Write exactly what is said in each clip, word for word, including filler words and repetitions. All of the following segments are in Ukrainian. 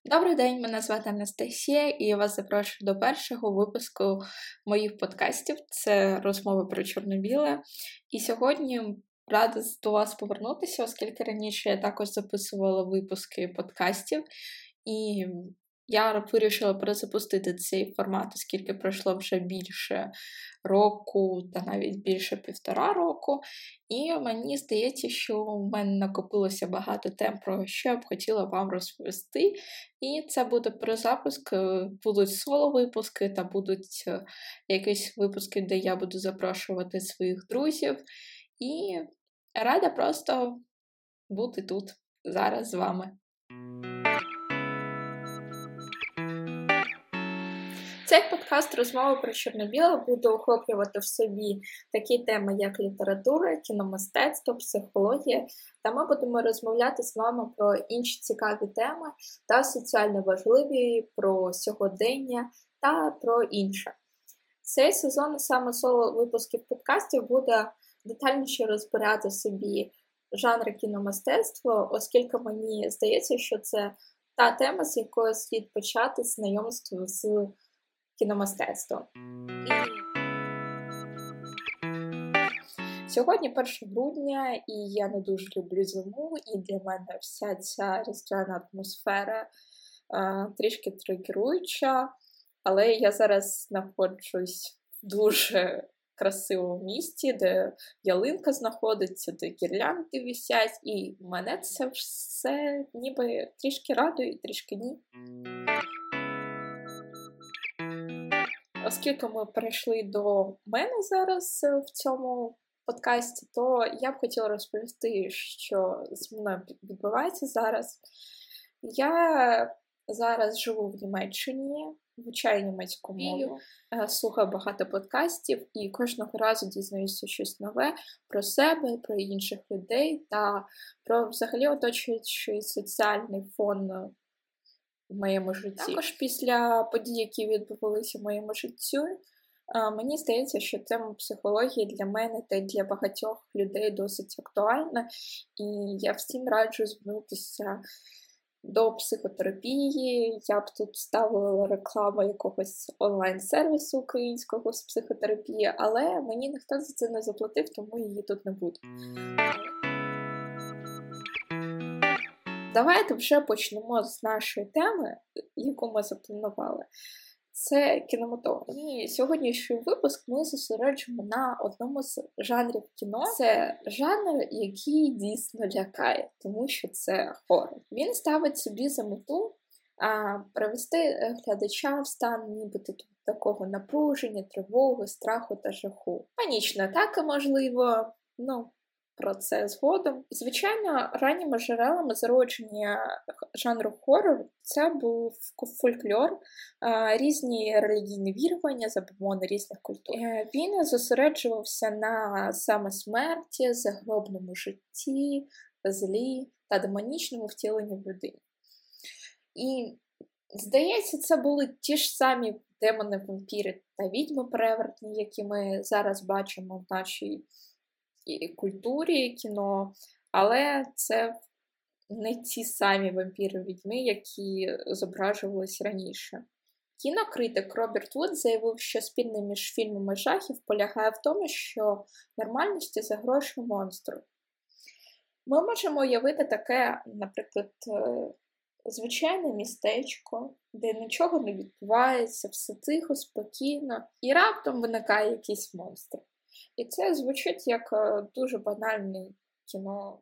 Добрий день, мене звати Анастасія, і я вас запрошую до першого випуску моїх подкастів. Це розмови про чорно-біле. І сьогодні рада до вас повернутися, оскільки раніше я також записувала випуски подкастів, і я вирішила перезапустити цей формат, оскільки пройшло вже більше року, та навіть більше півтора року. І мені здається, що в мене накопилося багато тем, про що я б хотіла вам розповісти. І це буде перезапуск, будуть соло-випуски та будуть якісь випуски, де я буду запрошувати своїх друзів. І рада просто бути тут зараз з вами. Цей подкаст «Розмови про чорно-біле» буде охоплювати в собі такі теми, як література, кіномистецтво, психологія, та ми будемо розмовляти з вами про інші цікаві теми та соціально важливі, про сьогодення та про інше. Цей сезон саме соло-випусків подкастів буде детальніше розбирати собі жанри кіномистецтва, оскільки мені здається, що це та тема, з якою слід почати знайомство з кіномистецтво. Сьогодні перше грудня, і я не дуже люблю зиму, і для мене вся ця різдвяна атмосфера а, трішки тригеруюча, але я зараз знаходжусь в дуже красивому місті, де ялинка знаходиться, де гірлянди висять, і мене це все ніби трішки радує і трішки ні. Оскільки ми перейшли до мене зараз в цьому подкасті, то я б хотіла розповісти, що з мною відбувається зараз. Я зараз живу в Німеччині, вивчаю німецьку мову, слухаю багато подкастів і кожного разу дізнаюся щось нове про себе, про інших людей та про взагалі оточуючий соціальний фон в моєму житті. Також після подій, які відбувалися в моєму житті, мені здається, що тема психології для мене та для багатьох людей досить актуальна, і я всім раджу звернутися до психотерапії. Я б тут ставила рекламу якогось онлайн-сервісу українського з психотерапії, але мені ніхто за це не заплатив, тому її тут не буде. Давайте вже почнемо з нашої теми, яку ми запланували. Це кінематограф. І сьогоднішній випуск ми зосереджуємо на одному з жанрів кіно. Це жанр, який дійсно лякає, тому що це хорор. Він ставить собі за мету а, привести глядача в стан нібито такого напруження, тривоги, страху та жаху. Панічна атака, можливо, ну, про це згодом. Звичайно, ранніми джерелами зародження жанру хорор це був фольклор, різні релігійні вірування, забобони різних культур. Він зосереджувався на саме смерті, загробному житті, злі та демонічному втіленні в людині. І, здається, це були ті ж самі демони, вампіри та відьми-перевертні, які ми зараз бачимо в нашій і культурі кіно, але це не ті самі вампіри-відьми, які зображувалися раніше. Кінокритик Роберт Вуд заявив, що спільне між фільмами жахів полягає в тому, що нормальності загрожує монстру. Ми можемо уявити таке, наприклад, звичайне містечко, де нічого не відбувається, все тихо, спокійно, і раптом виникає якийсь монстр. І це звучить як дуже банальне кіно.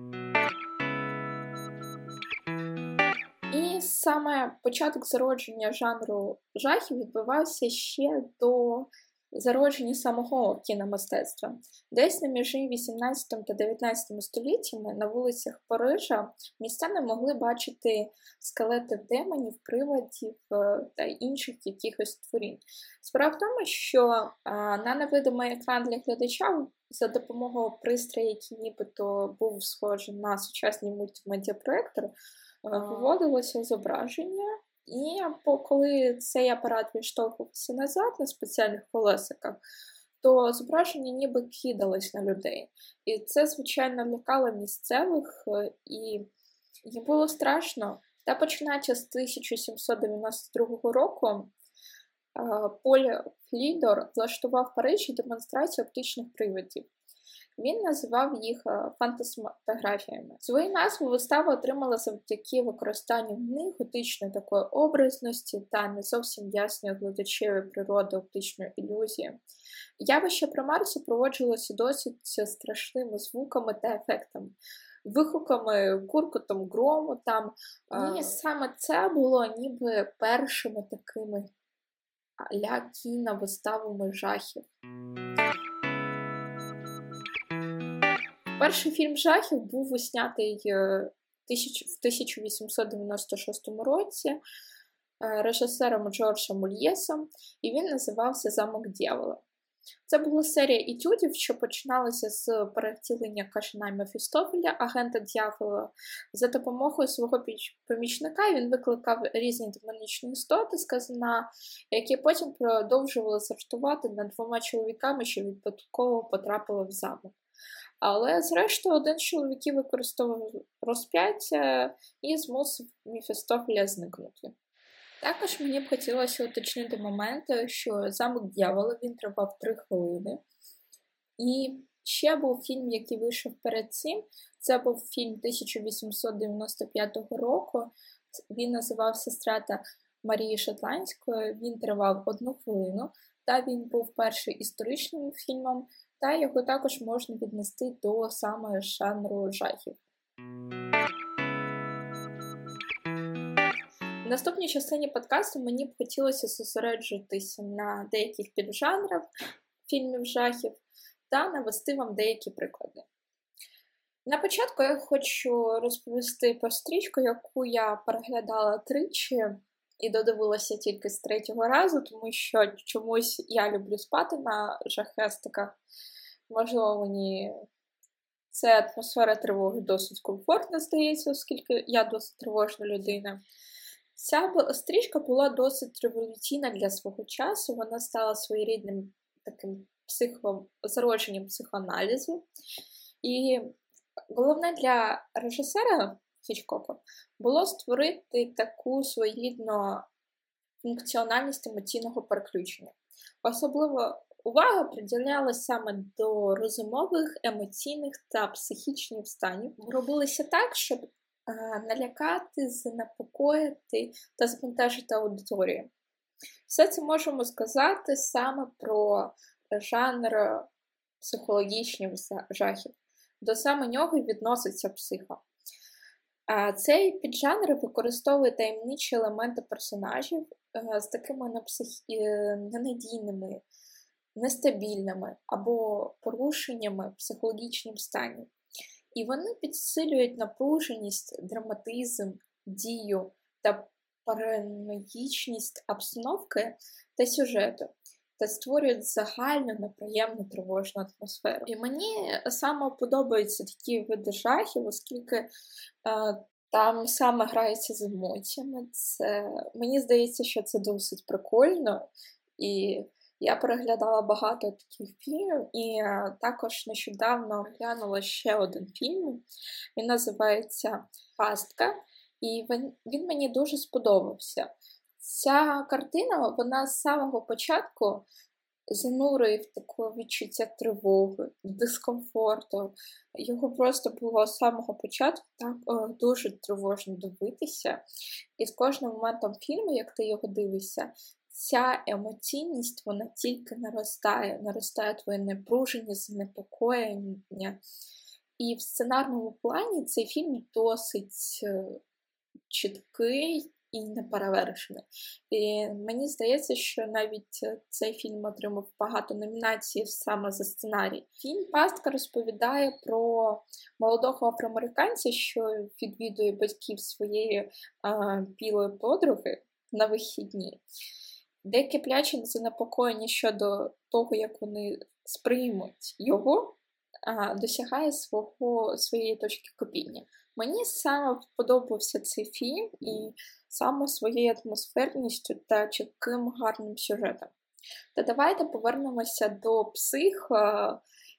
І саме початок зародження жанру жахів відбувався ще до зародження самого кіномистецтва. Десь на межі вісімнадцятого та дев'ятнадцятого століттями на вулицях Парижа містяни могли бачити скелети демонів, привидів та інших якихось творінь. Справа в тому, що на невидимий екран для глядача за допомогою пристрою, який нібито був схожий на сучасний мультимедіапроектор, виводилося зображення. І коли цей апарат відштовхувався назад на спеціальних колесиках, то зображення ніби кидалось на людей. І це, звичайно, лякало місцевих, і їм було страшно. Та починаючи з тисяча сімсот дев'яносто другого року, Поль Флідор влаштував в Парижі демонстрацію оптичних привидів. Він називав їх фантасмагоріями. Свою назву вистава отримала завдяки використанню в них готичної такої образності та не зовсім ясної глядачевої природи оптичної ілюзії. Явище про Марс супроводжувалося досить страшними звуками та ефектами. Вигуками, куркотом грому там. І саме це було ніби першими такими а-ля кіновиставами жахів. Перший фільм жахів був виснятий в тисяча вісімсот дев'яносто шостому році режисером Джорджем Мельєсом, і він називався «Замок дьявола». Це була серія етюдів, що починалася з перевтілення кажана Мефістофеля, агента дьявола. За допомогою свого помічника він викликав різні демонічні істоти з казана, які потім продовжували заарештувати над двома чоловіками, що випадково потрапили в замок. Але, зрештою, один з чоловіків використовував розп'яття і змусив Мефістофеля зникнути. Також мені б хотілося уточнити момент, що «Замок дьявола» він тривав три хвилини. І ще був фільм, який вийшов перед цим. Це був фільм тисяча вісімсот дев'яносто п'ятого року. Він називався «Страта Марії Шотландської». Він тривав одну хвилину. Та він був першим історичним фільмом, та його також можна віднести до саме жанру жахів. В наступній частині подкасту мені б хотілося зосереджуватися на деяких піджанрах фільмів жахів та навести вам деякі приклади. На початку я хочу розповісти про стрічку, яку я переглядала тричі і додивилася тільки з третього разу, тому що чомусь я люблю спати на жахестиках. Можливо, мені ця атмосфера тривоги досить комфортна, здається, оскільки я досить тривожна людина. Ця стрічка була досить революційна для свого часу, вона стала своєрідним таким психо... зародженням психоаналізу. І головне для режисера Хічкока було створити таку своєрідну функціональність емоційного переключення. Особливо увага приділялася саме до розумових, емоційних та психічних станів. Робилося так, щоб налякати, занепокоїти та збентежити аудиторію. Все це можемо сказати саме про жанр психологічних жахів. До саме нього відноситься психо. Цей піджанр використовує таємничі елементи персонажів з такими ненадійними, нестабільними або порушеннями психологічних станів. І вони підсилюють напруженість, драматизм, дію та параноїчність обстановки та сюжету, та створюють загальну неприємну тривожну атмосферу. І мені саме подобаються такі види жахів, оскільки е, там саме грається з емоціями. Це, мені здається, що це досить прикольно, і я переглядала багато таких фільмів, і також нещодавно оглянула ще один фільм. Він називається «Пастка», і він, він мені дуже сподобався. Ця картина, вона з самого початку занурює в таке відчуття тривоги, дискомфорту. Його просто було з самого початку так о, дуже тривожно дивитися. І з кожним моментом фільму, як ти його дивишся, ця емоційність, вона тільки наростає, наростає твоє напруженість, занепокоєння. І в сценарному плані цей фільм досить чіткий і неперевершений. І мені здається, що навіть цей фільм отримав багато номінацій саме за сценарій. Фільм «Пастка» розповідає про молодого афроамериканця, що відвідує батьків своєї а, білої подруги на вихідні. Де кипляче занепокоєння щодо того, як вони сприймуть його, а, досягає свого, своєї точки кипіння. Мені саме подобався цей фільм і саме своєю атмосферністю та чітким гарним сюжетом. Та давайте повернемося до психо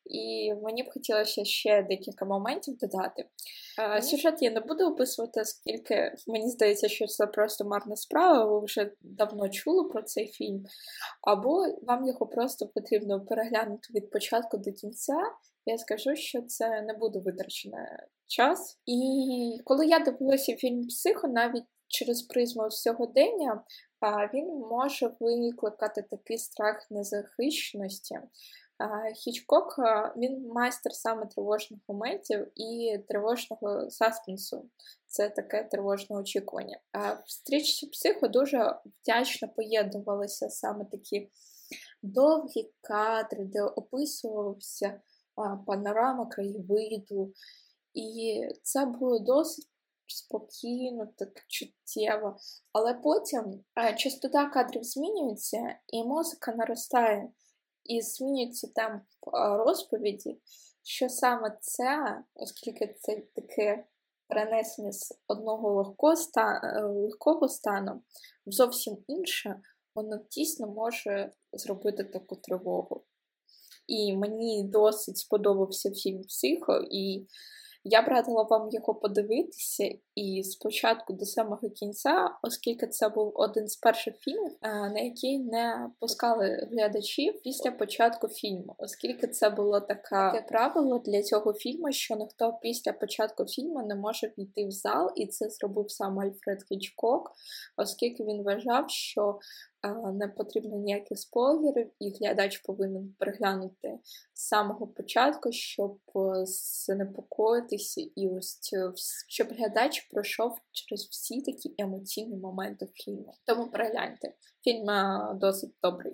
і мені б хотілося ще декілька моментів додати. Mm-hmm. Сюжет я не буду описувати, оскільки мені здається, що це просто марна справа, ви вже давно чули про цей фільм, або вам його просто потрібно переглянути від початку до кінця. Я скажу, що це не буде витрачений час. І коли я дивилася фільм «Психо», навіть через призму сьогодення, він може викликати такий страх незахищеності. Хічкок, він майстер саме тривожних моментів і тривожного саспенсу. Це таке тривожне очікування. В стрічці «Психо» дуже вдячно поєднувалися саме такі довгі кадри, де описувався панорама краєвиду. І це було досить спокійно, так чуттєво. Але потім частота кадрів змінюється, і музика наростає. І змінюється темп розповіді, що саме це, оскільки це таке перенесення з одного легкого стану, легкого стану в зовсім інше, воно дійсно може зробити таку тривогу. І мені досить сподобався фільм «Психо», і я б радила вам його подивитися і спочатку до самого кінця, оскільки це був один з перших фільмів, на який не пускали глядачів після початку фільму. Оскільки це було така, таке правило для цього фільму, що ніхто після початку фільму не може війти в зал, і це зробив сам Альфред Хічкок, оскільки він вважав, що не потрібно ніяких спойлерів, і глядач повинен переглянути з самого початку, щоб занепокоїтися, і ось щоб глядач пройшов через всі такі емоційні моменти фільму. Тому перегляньте. Фільм досить добрий.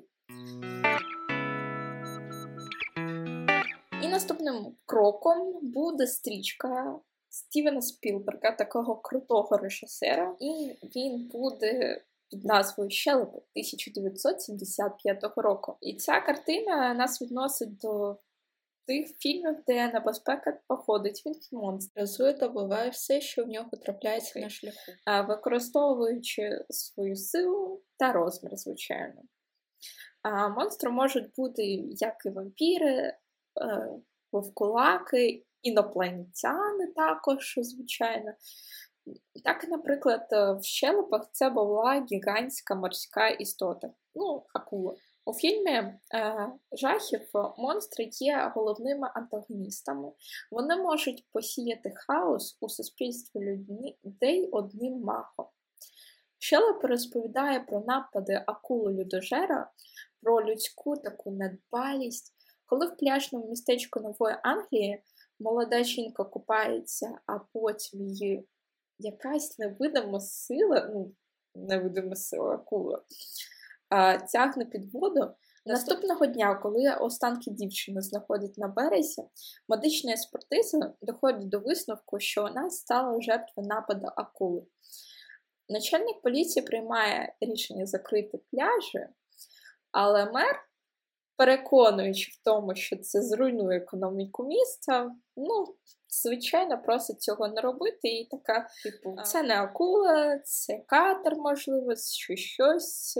І наступним кроком буде стрічка Стівена Спілберга, такого крутого режисера, і він буде під назвою «Щелепи» тисяча дев'ятсот сімдесят п'ятого року. І ця картина нас відносить до тих фільмів, де небезпека походить від монстра, розує та вбиває все, що в нього трапляється на шляху, використовуючи свою силу та розмір, звичайно. А монстри можуть бути як і вампіри, вовкулаки, інопланетяни також, звичайно. Так, наприклад, в «Щелепах» це була гігантська морська істота, ну, акула. У фільмі е, жахів монстри є головними антагоністами. Вони можуть посіяти хаос у суспільстві людей одним махом. «Щелепи» розповідає про напади акули-людожера, про людську таку недбалість. Коли в пляжному містечку Нової Англії молода жінка купається, а потім її якась невидима сила, ну, невидима сила, акула, тягне під воду. Наступного дня, коли останки дівчини знаходять на березі, медична експертиза доходить до висновку, що вона стала жертвою нападу акули. Начальник поліції приймає рішення закрити пляжі, але мер, переконуючи в тому, що це зруйнує економіку міста, ну, звичайно, просить цього не робити, і така, типу, це не акула, це катер, можливо, чи щось,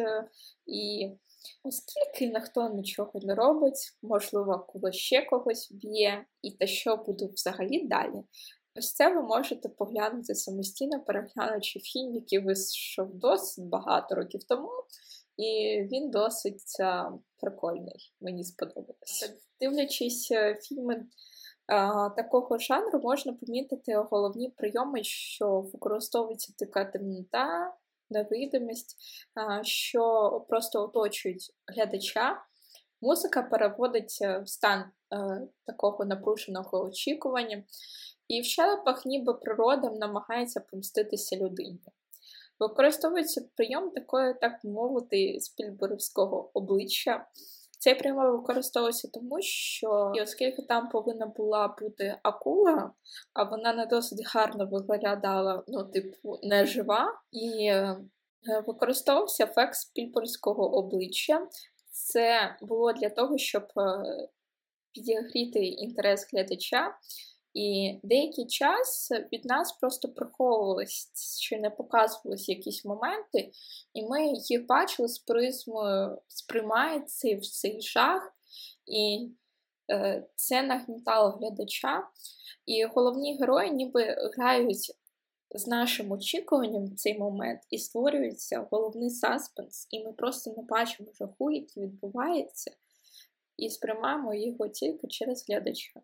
і оскільки ніхто нічого не робить, можливо, акула ще когось б'є, і та що буде взагалі далі. Ось це ви можете поглянути самостійно, переглянучи фільм, який вийшов досить багато років тому, і він досить а, прикольний, мені сподобалося. Дивлячись фільми а, такого жанру, можна помітити головні прийоми, що використовується така темнота, невидимість, а, що просто оточують глядача. Музика переводить в стан а, такого напруженого очікування, і в «Щелепах» ніби природа намагається помститися людині. Використовується прийом такої, так мовити, спільберівського обличчя. Цей прийом використовується тому, що, і оскільки там повинна була бути акула, а вона не досить гарно виглядала, ну, типу, нежива, і е, використовувався ефект спільберівського обличчя. Це було для того, щоб е, підігріти інтерес глядача. І деякий час від нас просто приховувались чи не показувались якісь моменти, і ми їх бачили з призмою, сприймає цей, цей жах, і це нагнітало глядача, і головні герої ніби грають з нашим очікуванням в цей момент, і створюється головний саспенс, і ми просто не бачимо жаху, який відбувається, і сприймаємо його тільки через глядача.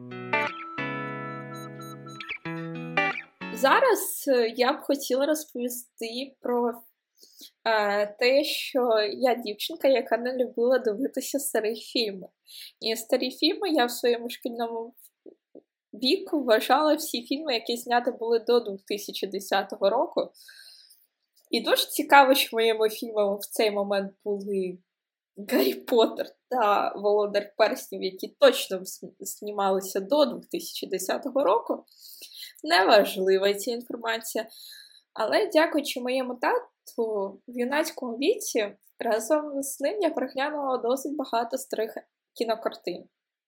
Зараз я б хотіла розповісти про е, те, що я дівчинка, яка не любила дивитися старі фільми. І старі фільми я в своєму шкільному віку вважала всі фільми, які зняті були до дві тисячі десятого року. І дуже цікаво, що моїми фільмами в цей момент були Гаррі Поттер та Володар Перснів, які точно знімалися до дві тисячі десятого року. Неважлива ця інформація. Але дякуючи моєму тату, в юнацькому віці разом з ним я переглянула досить багато старих кінокартин.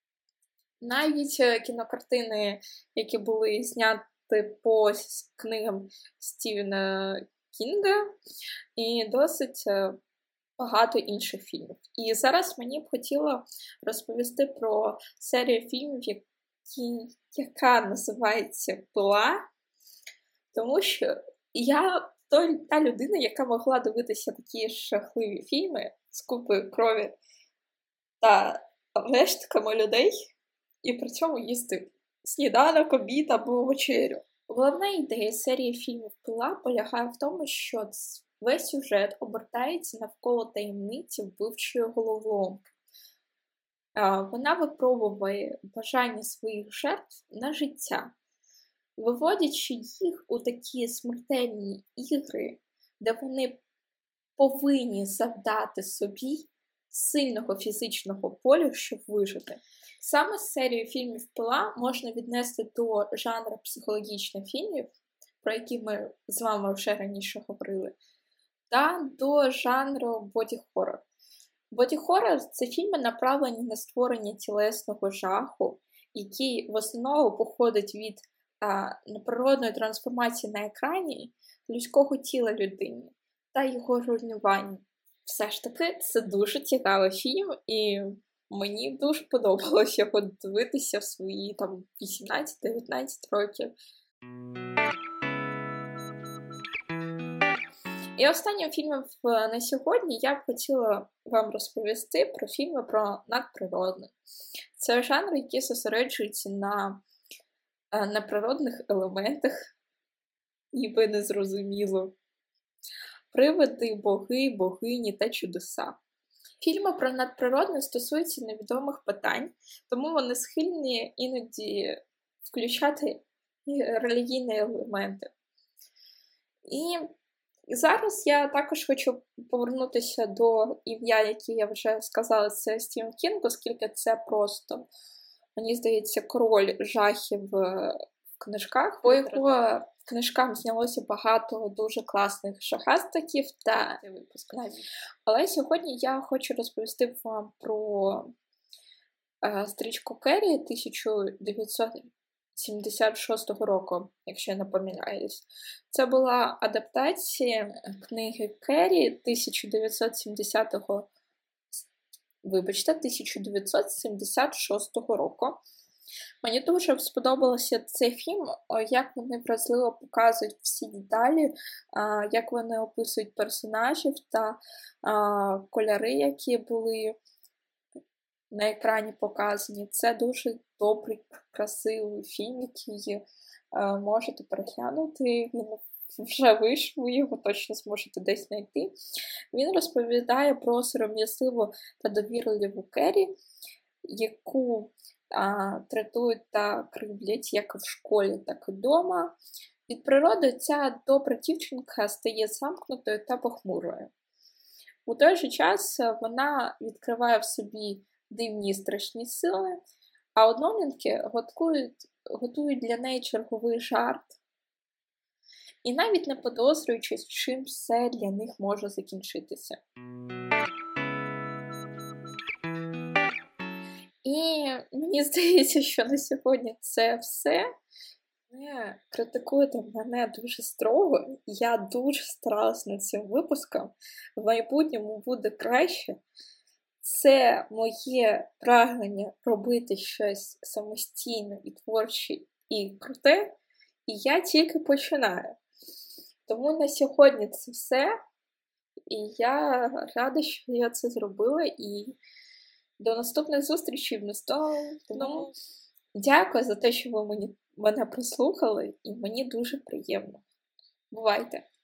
Навіть кінокартини, які були зняті по книгам Стівена Кінга, і досить багато інших фільмів. І зараз мені б хотіло розповісти про серію фільмів, які, яка називається «Пила», тому що я той, та людина, яка могла дивитися такі жахливі фільми з купою крові та рештками людей, і при цьому їсти сніданок, обід або вечерю. Головна ідея серії фільмів «Пила» полягає в тому, що весь сюжет обертається навколо таємниці вбивчої головоломки. Вона випробовує бажання своїх жертв на життя, виводячи їх у такі смертельні ігри, де вони повинні завдати собі сильного фізичного болю, щоб вижити. Саме серію фільмів «Пила» можна віднести до жанру психологічних фільмів, про які ми з вами вже раніше говорили, та до жанру боді-хоррор. Боді-хоррор – це фільми, направлені на створення тілесного жаху, який в основному походить від а, неприродної трансформації на екрані людського тіла людини та його руйнування. Все ж таки, це дуже цікавий фільм, і мені дуже подобалось його дивитися в свої там вісімнадцять-дев'ятнадцять років. І останнім фільмом на сьогодні я б хотіла вам розповісти про фільми про надприродне. Це жанр, який зосереджується на неприродних елементах, ніби незрозуміло. Привиди, боги, богині та чудеса. Фільми про надприродне стосуються невідомих питань, тому вони схильні іноді включати релігійні елементи. І зараз я також хочу повернутися до ім'я, яке я вже сказала, це Стівен Кінг, оскільки це просто, мені здається, король жахів в книжках. По його книжкам знялося багато дуже класних жахастиків та випуск навіть. Але сьогодні я хочу розповісти вам про е, стрічку Керрі тисяча дев'ятсот сімдесят шостого року, якщо я не помиляюсь. Це була адаптація книги Керрі тисяча дев'ятсот сімдесятого, вибачте, тисяча дев'ятсот сімдесят шостого року. Мені дуже сподобався цей фільм, як вони вразливо показують всі деталі, як вони описують персонажів та кольори, які були на екрані показані. Це дуже добрий, красивий фільм, який можете переглянути. Він вже вийшов, ви його точно зможете десь знайти. Він розповідає про сором'язливу та довірливу Керрі, яку а, третують та кривдять як в школі, так і вдома. Від природи ця добра дівчинка стає замкнутою та похмурою. У той же час вона відкриває в собі дивні і страшні сили, а однолітки готують, готують для неї черговий жарт. І навіть не подозрюючи, чим все для них може закінчитися. І мені здається, що на сьогодні це все. Не критикуйте мене дуже строго. Я дуже старалась над цим випуском. В майбутньому буде краще. це моє прагнення робити щось самостійне і творче і круте, і я тільки починаю. Тому на сьогодні це все. І я рада, що я це зробила, і до наступних зустрічей в наступному. Тому дякую за те, що ви мені, мене прослухали, і мені дуже приємно. Бувайте!